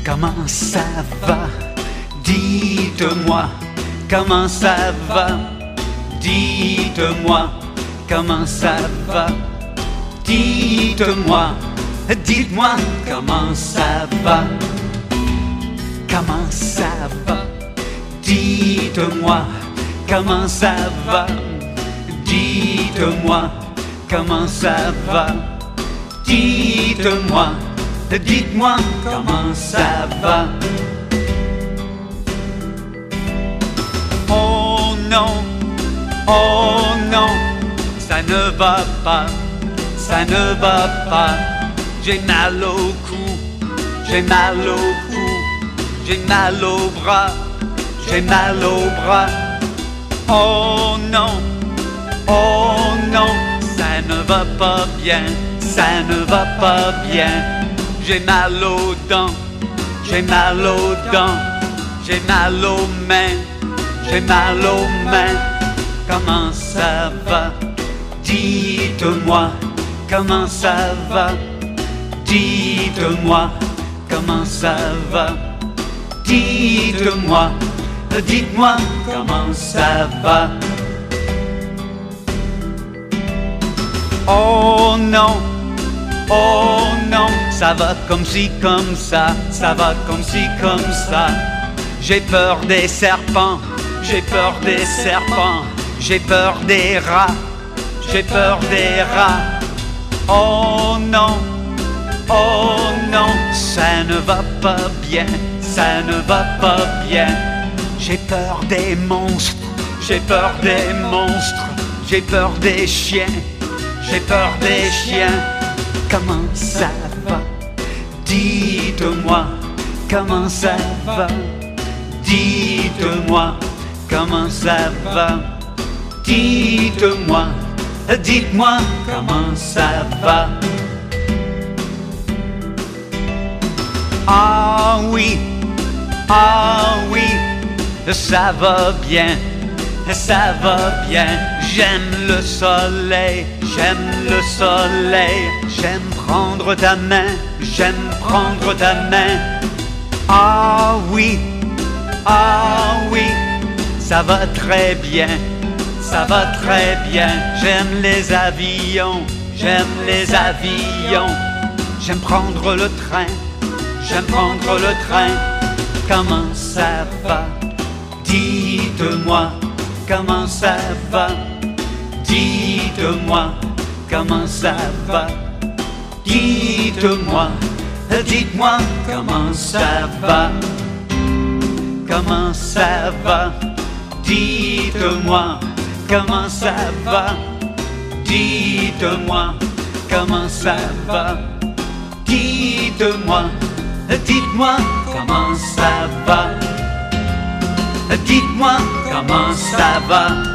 Comment ça va? Dites-moi, comment ça va? Dites-moi, comment ça va? Dites-moi, dites-moi, comment ça va? Comment ça va? Dites-moi, comment ça va? Dites-moi, comment ça va? Dites-moi, dites-moi, comment ça va? Oh non, ça ne va pas, ça ne va pas. J'ai mal au cou, j'ai mal au cou, j'ai mal au bras, j'ai mal au bras. Oh non, ça ne va pas bien, ça ne va pas bien. J'ai mal aux dents, j'ai mal aux dents, j'ai mal aux mains, j'ai mal aux mains. Comment ça va? Dites-moi, comment ça va? Dites-moi, comment ça va? Dites-moi, dites-moi, comment ça va? Oh non, ça va comme ci, comme ça, ça va comme ci, comme ça. J'ai peur des serpents, j'ai peur des serpents, j'ai peur des rats, j'ai peur des rats. Oh non, ça ne va pas bien, ça ne va pas bien. J'ai peur des monstres, j'ai peur des monstres, j'ai peur des chiens, j'ai peur des chiens. Comment ça va? Dites-moi, comment ça va? Dites-moi, comment ça va? Dites-moi, dites-moi, comment ça va? Ah oui, ça va bien, ça va bien. J'aime le soleil, j'aime le soleil. J'aime prendre ta main, j'aime prendre ta main. Ah oui, ça va très bien, ça va très bien. J'aime les avions, j'aime les avions. J'aime prendre le train, j'aime prendre le train. Comment ça va? Dites-moi, comment ça va? Dites-moi, comment ça va? Dites-moi, dites-moi, comment ça va? Comment ça va? Dites-moi, comment ça va? Dites-moi, comment ça va? Dites-moi, dites-moi, comment ça va? Dites-moi, comment ça va?